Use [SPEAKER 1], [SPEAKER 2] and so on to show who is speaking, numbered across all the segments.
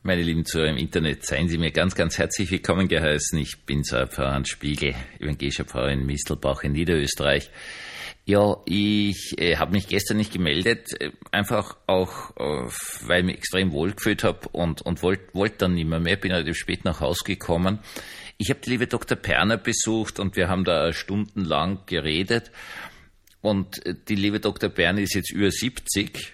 [SPEAKER 1] Meine lieben Zuhörer im Internet, seien Sie mir ganz, ganz herzlich willkommen geheißen. Ich bin Pfarrer Hans Spiegel, evangelischer Pfarrer in Mistelbach in Niederösterreich. Ja, ich habe mich gestern nicht gemeldet, einfach auch, weil ich mich extrem wohl gefühlt habe und wollte dann nicht mehr. Bin relativ spät nach Hause gekommen. Ich habe die liebe Dr. Perner besucht und wir haben da stundenlang geredet. Und die liebe Dr. Perner ist jetzt über 70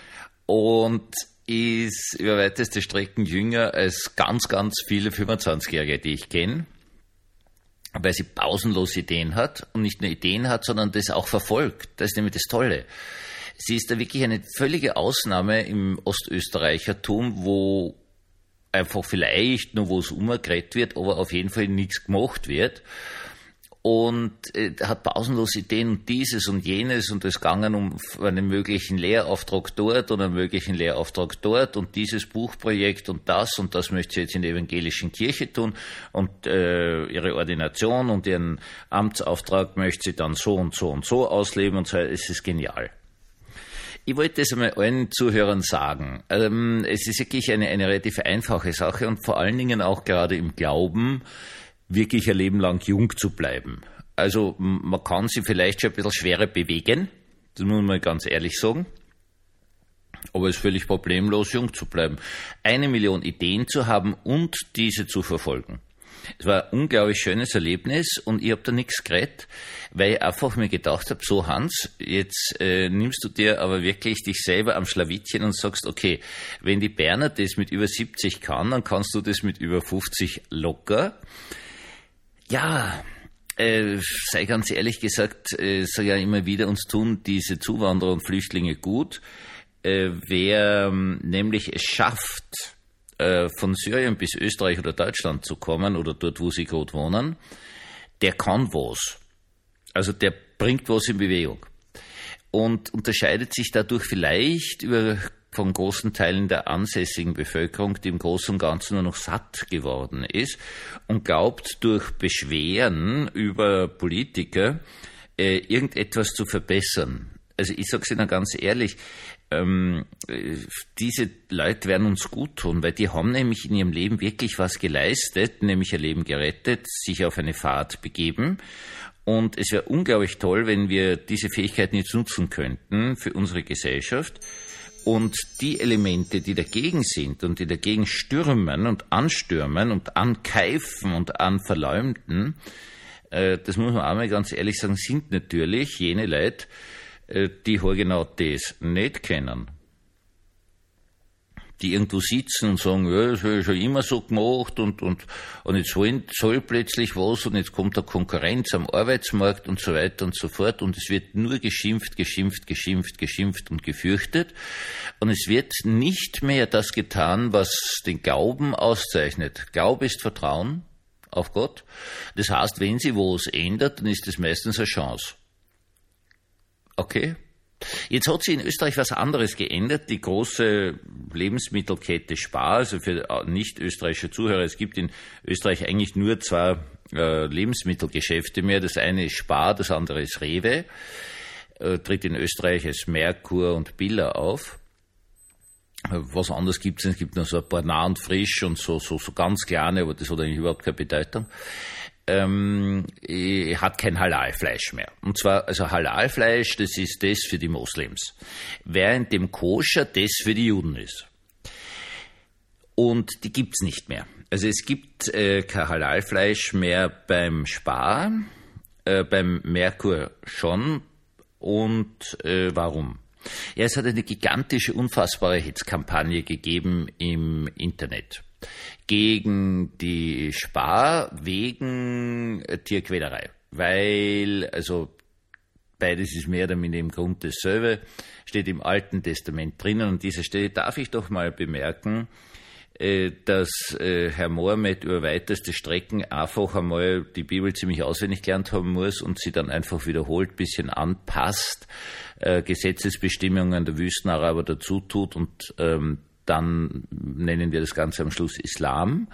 [SPEAKER 1] und ist über weiteste Strecken jünger als ganz, ganz viele 25-Jährige, die ich kenne, weil sie pausenlos Ideen hat und nicht nur Ideen hat, sondern das auch verfolgt. Das ist nämlich das Tolle. Sie ist da wirklich eine völlige Ausnahme im Ostösterreichertum, wo einfach vielleicht nur wo es umgeredet wird, aber auf jeden Fall nichts gemacht wird. Und hat pausenlos Ideen und dieses und jenes und es gegangen um einen möglichen Lehrauftrag dort und einen möglichen Lehrauftrag dort und dieses Buchprojekt und das möchte sie jetzt in der evangelischen Kirche tun und ihre Ordination und ihren Amtsauftrag möchte sie dann so und so und so ausleben und so. Es ist genial. Ich wollte das einmal allen Zuhörern sagen. Es ist wirklich eine relativ einfache Sache und vor allen Dingen auch gerade im Glauben, wirklich ein Leben lang jung zu bleiben. Also man kann sich vielleicht schon ein bisschen schwerer bewegen, das muss man ganz ehrlich sagen, aber es ist völlig problemlos, jung zu bleiben. 1 Million Ideen zu haben und diese zu verfolgen. Es war ein unglaublich schönes Erlebnis und ich habe da nichts geredet, weil ich einfach mir gedacht habe, so Hans, jetzt nimmst du dir aber wirklich dich selber am Schlawittchen und sagst, okay, wenn die Berner das mit über 70 kann, dann kannst du das mit über 50 locker. Ja, sei ganz ehrlich gesagt, sag ja immer wieder, uns tun diese Zuwanderer und Flüchtlinge gut. Wer nämlich es schafft, von Syrien bis Österreich oder Deutschland zu kommen oder dort, wo sie gerade wohnen, der kann was. Also der bringt was in Bewegung und unterscheidet sich dadurch vielleicht von großen Teilen der ansässigen Bevölkerung, die im Großen und Ganzen nur noch satt geworden ist und glaubt, durch Beschweren über Politiker irgendetwas zu verbessern. Also ich sage es Ihnen ganz ehrlich, diese Leute werden uns gut tun, weil die haben nämlich in ihrem Leben wirklich was geleistet, nämlich ihr Leben gerettet, sich auf eine Fahrt begeben. Und es wäre unglaublich toll, wenn wir diese Fähigkeiten jetzt nutzen könnten für unsere Gesellschaft. Und die Elemente, die dagegen sind und die dagegen stürmen und anstürmen und ankeifen und anverleumden, das muss man einmal ganz ehrlich sagen, sind natürlich jene Leute, die genau das nicht kennen. Die irgendwo sitzen und sagen, ja, das habe ich schon immer so gemacht und jetzt soll plötzlich was und jetzt kommt da Konkurrenz am Arbeitsmarkt und so weiter und so fort und es wird nur geschimpft und gefürchtet und es wird nicht mehr das getan, was den Glauben auszeichnet. Glaube ist Vertrauen auf Gott. Das heißt, wenn sich was ändert, dann ist das meistens eine Chance. Okay? Jetzt hat sich in Österreich was anderes geändert. Die große Lebensmittelkette Spar, also für nicht-österreichische Zuhörer, es gibt in Österreich eigentlich nur 2 Lebensmittelgeschäfte mehr. Das eine ist Spar, das andere ist Rewe. Tritt in Österreich als Merkur und Billa auf. Was anderes gibt es gibt noch so ein paar Nah und Frisch und so ganz kleine, aber das hat eigentlich überhaupt keine Bedeutung. Hat kein Halalfleisch mehr. Und zwar, also Halalfleisch, das ist das für die Moslems. Während dem Koscher das für die Juden ist. Und die gibt's nicht mehr. Also es gibt kein Halalfleisch mehr beim Spar, beim Merkur schon. Und warum? Ja, es hat eine gigantische, unfassbare Hetzkampagne gegeben im Internet. Gegen die Spar wegen Tierquälerei. Weil, also beides ist mehr oder minder im Grund dasselbe, steht im Alten Testament drinnen. Und an dieser Stelle darf ich doch mal bemerken, dass Herr Mohammed über weiteste Strecken einfach einmal die Bibel ziemlich auswendig gelernt haben muss und sie dann einfach wiederholt, bisschen anpasst, Gesetzesbestimmungen der Wüstenaraber dazu tut und dann nennen wir das Ganze am Schluss Islam.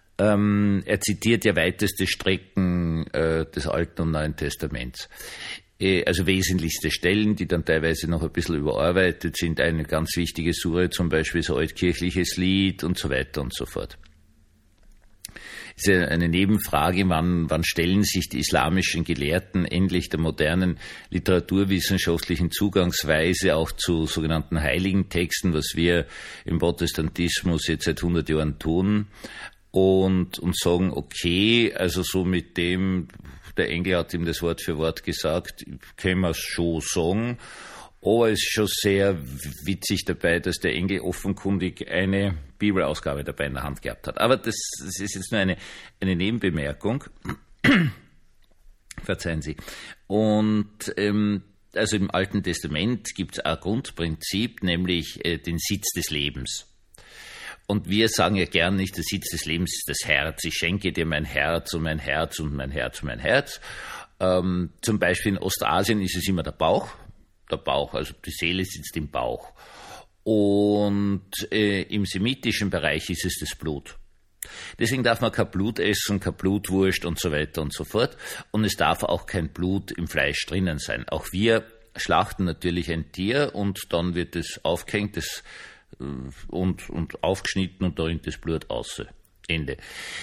[SPEAKER 1] Er zitiert ja weiteste Strecken des Alten und Neuen Testaments. Also wesentlichste Stellen, die dann teilweise noch ein bisschen überarbeitet sind. Eine ganz wichtige Sure, zum Beispiel so altkirchliches Lied und so weiter und so fort. Es ist ja eine Nebenfrage, wann stellen sich die islamischen Gelehrten endlich der modernen literaturwissenschaftlichen Zugangsweise auch zu sogenannten heiligen Texten, was wir im Protestantismus jetzt seit 100 Jahren tun, und sagen, okay, also so mit dem, der Engel hat ihm das Wort für Wort gesagt, können wir es schon sagen. Aber es ist schon sehr witzig dabei, dass der Engel offenkundig eine Bibelausgabe dabei in der Hand gehabt hat. Aber das ist jetzt nur eine Nebenbemerkung. Verzeihen Sie. Und also im Alten Testament gibt es ein Grundprinzip, nämlich den Sitz des Lebens. Und wir sagen ja gern nicht, der Sitz des Lebens ist das Herz. Ich schenke dir mein Herz und mein Herz und mein Herz und mein Herz. Zum Beispiel in Ostasien ist es immer der Bauch. Der Bauch, also die Seele sitzt im Bauch. Und im semitischen Bereich ist es das Blut. Deswegen darf man kein Blut essen, kein Blutwurst und so weiter und so fort. Und es darf auch kein Blut im Fleisch drinnen sein. Auch wir schlachten natürlich ein Tier und dann wird es aufgehängt und aufgeschnitten und da rinnt das Blut raus. Ende.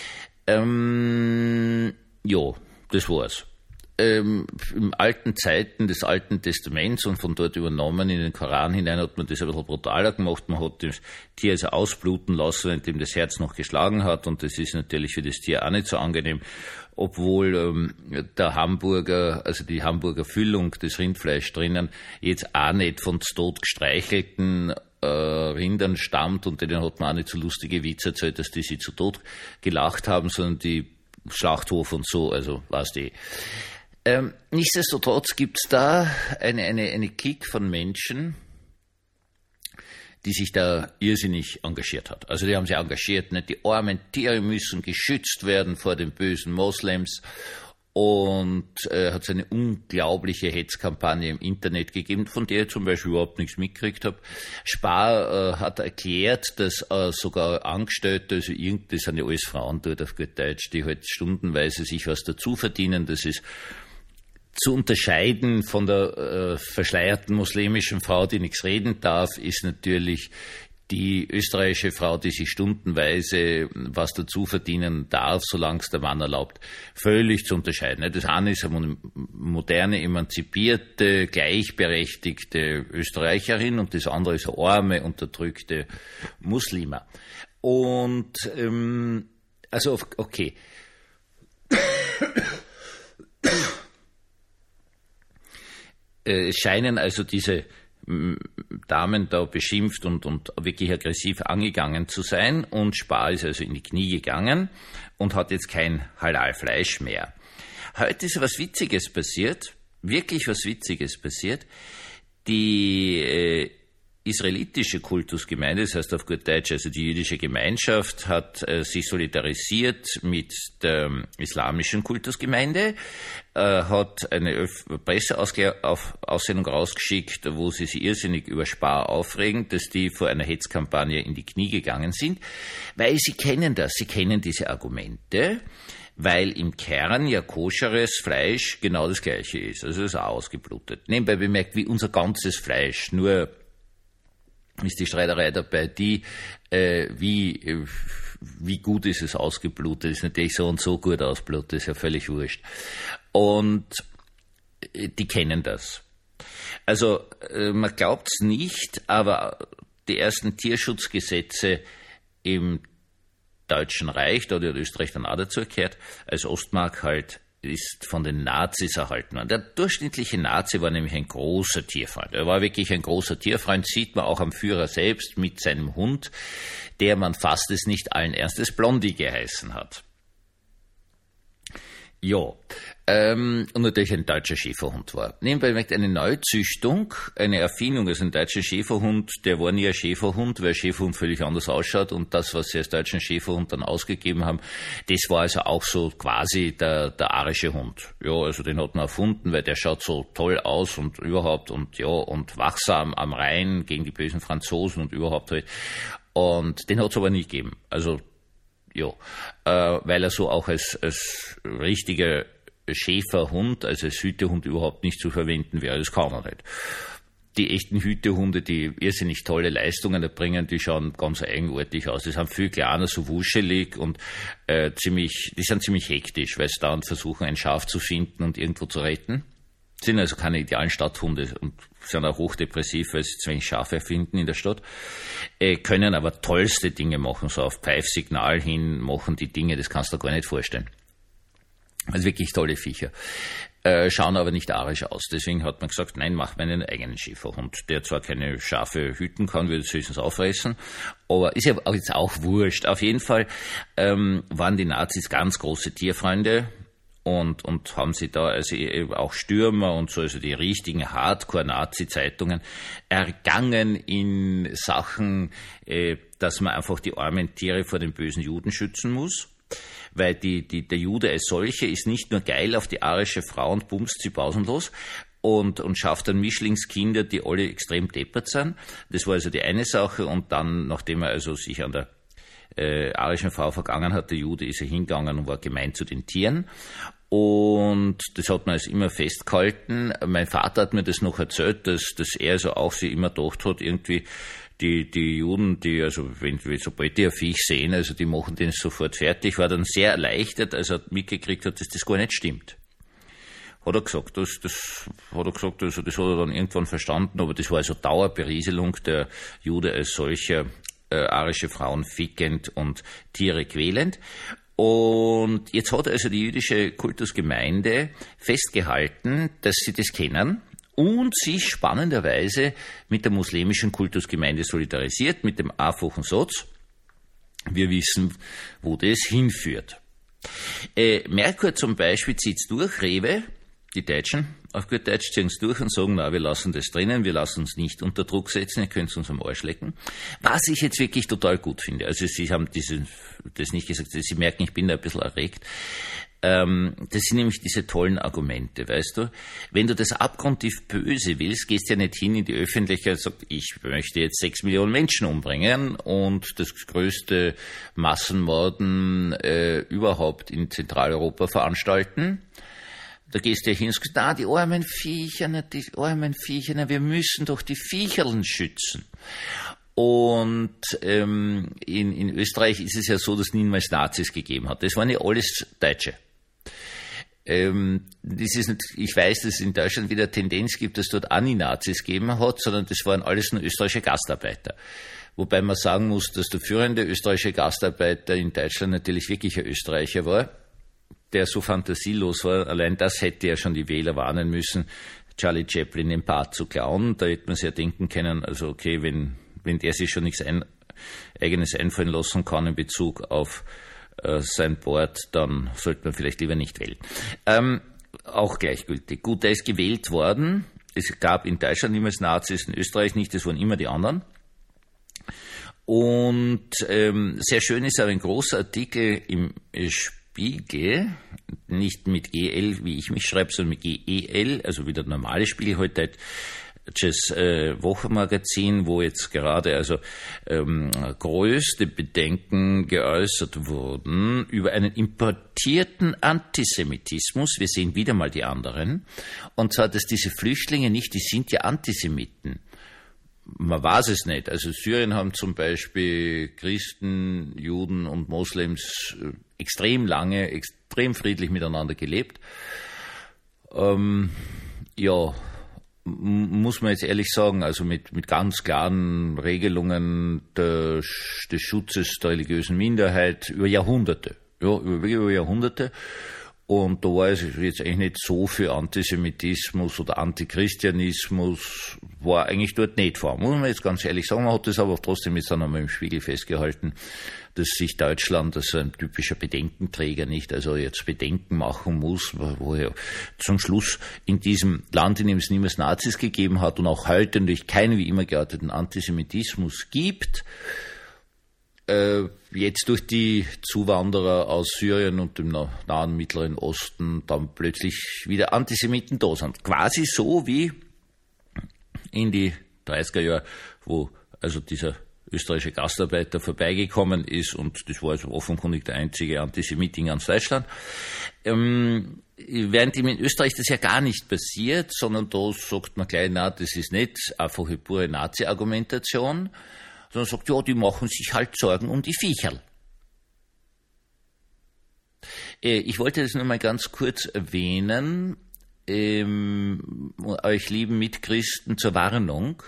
[SPEAKER 1] Ja, das war's. In alten Zeiten des Alten Testaments und von dort übernommen in den Koran hinein hat man das ein bisschen brutaler gemacht. Man hat das Tier also ausbluten lassen, indem das Herz noch geschlagen hat, und das ist natürlich für das Tier auch nicht so angenehm, obwohl der Hamburger, also die Hamburger Füllung, das Rindfleisch drinnen, jetzt auch nicht von tot gestreichelten Rindern stammt, und denen hat man auch nicht so lustige Witze erzählt, dass die sie zu Tod gelacht haben, sondern die Schlachthof und so, also weißt du. Nichtsdestotrotz gibt's da eine Clique von Menschen, die sich da irrsinnig engagiert hat. Also die haben sich engagiert, nicht? Die armen Tiere müssen geschützt werden vor den bösen Moslems, und hat so eine unglaubliche Hetzkampagne im Internet gegeben, von der ich zum Beispiel überhaupt nichts mitgekriegt habe. Spar hat erklärt, dass sogar Angestellte, also das sind ja alles Frauen dort auf gut Deutsch, die halt stundenweise sich was dazu verdienen, das ist zu unterscheiden von der verschleierten muslimischen Frau, die nichts reden darf, ist natürlich die österreichische Frau, die sich stundenweise was dazu verdienen darf, solange es der Mann erlaubt, völlig zu unterscheiden. Das eine ist eine moderne, emanzipierte, gleichberechtigte Österreicherin, und das andere ist eine arme, unterdrückte Muslima. Und also okay. Es scheinen also diese Damen da beschimpft und wirklich aggressiv angegangen zu sein, und Spar ist also in die Knie gegangen und hat jetzt kein Halal-Fleisch mehr. Heute ist was Witziges passiert, wirklich was Witziges passiert. Die israelitische Kultusgemeinde, das heißt auf gut Deutsch, also die jüdische Gemeinschaft, hat sich solidarisiert mit der islamischen Kultusgemeinde, hat eine Presseaussendung rausgeschickt, wo sie sich irrsinnig über Spar aufregen, dass die vor einer Hetzkampagne in die Knie gegangen sind, weil sie kennen diese Argumente, weil im Kern ja koscheres Fleisch genau das Gleiche ist, also es ist auch ausgeblutet. Nebenbei bemerkt, wie unser ganzes Fleisch, nur ist die Streiterei dabei, wie gut ist es ausgeblutet, ist natürlich so und so gut ausblutet, ist ja völlig wurscht. Und die kennen das. Also man glaubt's nicht, aber die ersten Tierschutzgesetze im Deutschen Reich, da hat Österreich dann auch dazu gehört, als Ostmark halt, ist von den Nazis erhalten worden. Der durchschnittliche Nazi war nämlich ein großer Tierfreund. Er war wirklich ein großer Tierfreund, sieht man auch am Führer selbst mit seinem Hund, der, man fasst es nicht allen Ernstes, Blondie geheißen hat. Ja, und natürlich ein deutscher Schäferhund war. Nebenbei bemerkt, eine Neuzüchtung, eine Erfindung, also ein deutscher Schäferhund, der war nie ein Schäferhund, weil Schäferhund völlig anders ausschaut, und das, was sie als deutschen Schäferhund dann ausgegeben haben, das war also auch so quasi der arische Hund. Ja, also den hat man erfunden, weil der schaut so toll aus und überhaupt und ja, und wachsam am Rhein gegen die bösen Franzosen und überhaupt halt. Und den hat es aber nie gegeben. Also ja, weil er so auch als richtiger Schäferhund, also als Hütehund überhaupt nicht zu verwenden wäre. Das kann er nicht. Die echten Hütehunde, die irrsinnig tolle Leistungen erbringen, die schauen ganz eigenartig aus. Die sind viel kleiner, so wuschelig und die sind ziemlich hektisch, weil sie dauernd versuchen, ein Schaf zu finden und irgendwo zu retten. Sind also keine idealen Stadthunde und sind auch hochdepressiv, weil sie zu wenig Schafe finden in der Stadt. Können aber tollste Dinge machen, so auf Pfeifsignal hin machen die Dinge, das kannst du dir gar nicht vorstellen. Also wirklich tolle Viecher. Schauen aber nicht arisch aus. Deswegen hat man gesagt, nein, mach mir einen eigenen Schäferhund, der zwar keine Schafe hüten kann, würde es höchstens auffressen, aber ist ja jetzt auch wurscht. Auf jeden Fall waren die Nazis ganz große Tierfreunde und haben sie da also auch Stürmer und so, also die richtigen Hardcore-Nazi-Zeitungen ergangen in Sachen, dass man einfach die armen Tiere vor den bösen Juden schützen muss. Weil der Jude als solche ist nicht nur geil auf die arische Frau und bumst sie pausenlos und schafft dann Mischlingskinder, die alle extrem deppert sind. Das war also die eine Sache. Und dann, nachdem er also sich an der arischen Frau vergangen hat, der Jude, ist er hingegangen und war gemein zu den Tieren. Und das hat man also immer festgehalten. Mein Vater hat mir das noch erzählt, dass er also auch sich immer gedacht hat, irgendwie, die Juden, die also, sobald die ein Viech sehen, also die machen den sofort fertig, war dann sehr erleichtert, als er mitgekriegt hat, dass das gar nicht stimmt. Hat er gesagt, also das hat er dann irgendwann verstanden, aber das war also Dauerberieselung, der Jude als solcher, arische Frauen fickend und Tiere quälend. Und jetzt hat also die jüdische Kultusgemeinde festgehalten, dass sie das kennen und sich spannenderweise mit der muslimischen Kultusgemeinde solidarisiert, mit dem einfachen Satz: Wir wissen, wo das hinführt. Merkur zum Beispiel zieht's durch, Rewe, die Deutschen, auf gut Deutsch ziehen es durch und sagen, na, wir lassen das drinnen, wir lassen uns nicht unter Druck setzen, ihr könnt uns am Arsch lecken. Was ich jetzt wirklich total gut finde, also Sie haben das nicht gesagt, Sie merken, ich bin da ein bisschen erregt. Das sind nämlich diese tollen Argumente, weißt du? Wenn du das abgrundtief böse willst, gehst du ja nicht hin in die Öffentlichkeit und sagst, ich möchte jetzt 6 Millionen Menschen umbringen und das größte Massenmorden überhaupt in Zentraleuropa veranstalten. Da gehst du ja hin und sagst, die armen Viecher, wir müssen doch die Viecherln schützen. Und in Österreich ist es ja so, dass es niemals Nazis gegeben hat. Das waren ja alles Deutsche. Ich weiß, dass es in Deutschland wieder eine Tendenz gibt, dass es dort auch nie Nazis gegeben hat, sondern das waren alles nur österreichische Gastarbeiter. Wobei man sagen muss, dass der führende österreichische Gastarbeiter in Deutschland natürlich wirklich ein Österreicher war, der so fantasielos war. Allein das hätte ja schon die Wähler warnen müssen, Charlie Chaplin den Bart zu klauen. Da hätte man sich ja denken können, also okay, wenn der sich schon nichts Eigenes einfallen lassen kann in Bezug auf sein Board, dann sollte man vielleicht lieber nicht wählen. Auch gleichgültig. Gut, er ist gewählt worden. Es gab in Deutschland niemals Nazis, in Österreich nicht, das waren immer die anderen. Und sehr schön ist auch ein großer Artikel im Spiegel, nicht mit GL, wie ich mich schreibe, sondern mit GEL, also wie der normale Spiegel heute, das Wochenmagazin, wo jetzt gerade also größte Bedenken geäußert wurden über einen importierten Antisemitismus. Wir sehen wieder mal die anderen. Und zwar, dass diese Flüchtlinge nicht, die sind ja Antisemiten. Man weiß es nicht. Also Syrien haben zum Beispiel Christen, Juden und Moslems extrem lange, extrem friedlich miteinander gelebt. Muss man jetzt ehrlich sagen, also mit ganz klaren Regelungen des Schutzes der religiösen Minderheit über Jahrhunderte. Ja, über Jahrhunderte. Und da war es jetzt eigentlich nicht so für Antisemitismus oder Antichristianismus, war eigentlich dort nicht vor. Muss man jetzt ganz ehrlich sagen, man hat das aber trotzdem jetzt dann einmal im Spiegel festgehalten, dass sich Deutschland als ein typischer Bedenkenträger nicht, also jetzt Bedenken machen muss, wo er zum Schluss in diesem Land, in dem es niemals Nazis gegeben hat und auch heute natürlich keinen wie immer gearteten Antisemitismus gibt, jetzt durch die Zuwanderer aus Syrien und dem nahen Mittleren Osten dann plötzlich wieder Antisemiten da sind. Quasi so wie in die 30er Jahre, wo also dieser österreichische Gastarbeiter vorbeigekommen ist und das war also offenkundig der einzige Antisemit in ganz Deutschland. während in Österreich das ja gar nicht passiert, sondern da sagt man gleich, na, das ist nicht einfache pure Nazi-Argumentation, sondern sagt, ja, die machen sich halt Sorgen um die Viecherl. Ich wollte das nur mal ganz kurz erwähnen, euch lieben Mitchristen zur Warnung,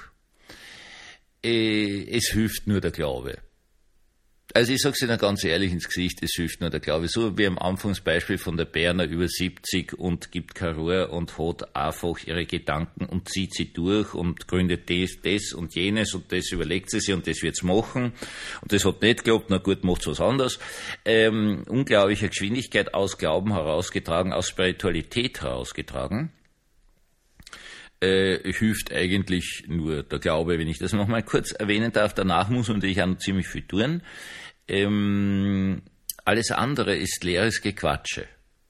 [SPEAKER 1] es hilft nur der Glaube. Also ich sage es Ihnen ganz ehrlich ins Gesicht, es hilft nur der Glaube. So wie am Anfangsbeispiel von der Berner über 70 und gibt keine Ruhe und hat einfach ihre Gedanken und zieht sie durch und gründet das und jenes und das überlegt sie sich und das wird's machen. Und das hat nicht geklappt, na gut, macht's was anderes. Unglaubliche Geschwindigkeit aus Glauben herausgetragen, aus Spiritualität herausgetragen. Hilft eigentlich nur der Glaube, wenn ich das noch mal kurz erwähnen darf. Danach muss man natürlich auch noch ziemlich viel tun. Alles andere ist leeres Gequatsche.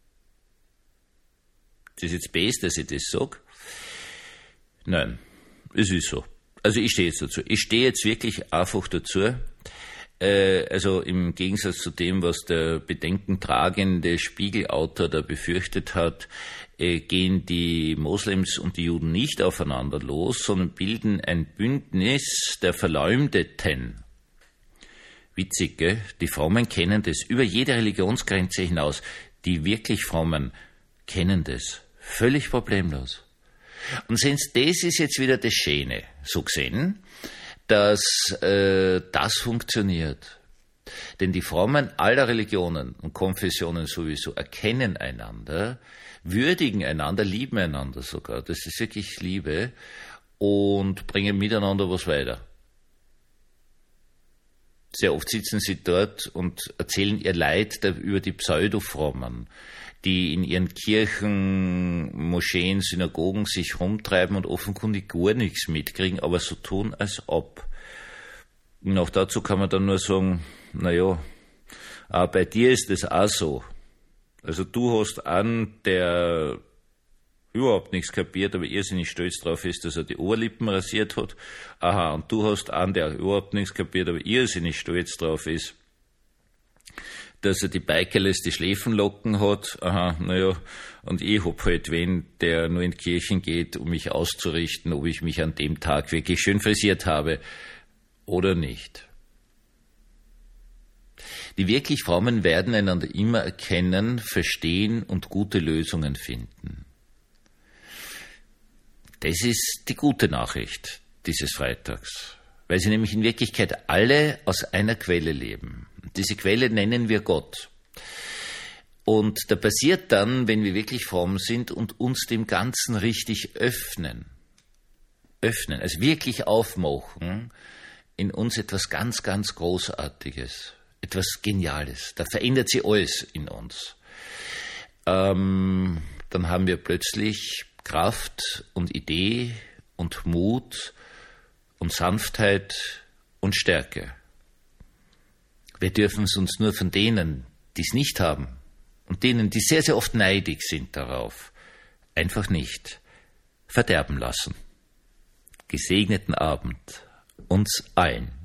[SPEAKER 1] Das ist jetzt best, dass ich das sage. Nein, es ist so. Also ich stehe jetzt dazu. Ich stehe jetzt wirklich einfach dazu. Also im Gegensatz zu dem, was der bedenkentragende Spiegelautor da befürchtet hat, gehen die Moslems und die Juden nicht aufeinander los, sondern bilden ein Bündnis der Verleumdeten. Witzig, gell? Die Frommen kennen das über jede Religionsgrenze hinaus. Die wirklich Frommen kennen das. Völlig problemlos. Und sehen Sie, das ist jetzt wieder das Schöne, so gesehen, dass das funktioniert. Denn die Frommen aller Religionen und Konfessionen sowieso erkennen einander, würdigen einander, lieben einander sogar. Das ist wirklich Liebe und bringen miteinander was weiter. Sehr oft sitzen sie dort und erzählen ihr Leid über die Pseudo-Frommen, die in ihren Kirchen, Moscheen, Synagogen sich rumtreiben und offenkundig gar nichts mitkriegen, aber so tun, als ob. Und auch dazu kann man dann nur sagen, naja, bei dir ist es auch so. Also du hast einen, der überhaupt nichts kapiert, aber irrsinnig stolz drauf ist, dass er die Oberlippen rasiert hat. Aha, und du hast einen, der überhaupt nichts kapiert, aber irrsinnig stolz drauf ist, dass er die Beikerles, die Schläfenlocken hat. Aha, naja, und ich hab halt wen, der nur in die Kirchen geht, um mich auszurichten, ob ich mich an dem Tag wirklich schön frisiert habe oder nicht. Die wirklich Frommen werden einander immer erkennen, verstehen und gute Lösungen finden. Das ist die gute Nachricht dieses Freitags, weil sie nämlich in Wirklichkeit alle aus einer Quelle leben. Diese Quelle nennen wir Gott. Und da passiert dann, wenn wir wirklich fromm sind und uns dem Ganzen richtig öffnen, also wirklich aufmachen, in uns etwas ganz, ganz Großartiges, etwas Geniales. Da verändert sich alles in uns. Dann haben wir plötzlich Kraft und Idee und Mut und Sanftheit und Stärke. Wir dürfen es uns nur von denen, die es nicht haben und denen, die sehr, sehr oft neidig sind darauf, einfach nicht verderben lassen. Gesegneten Abend uns allen.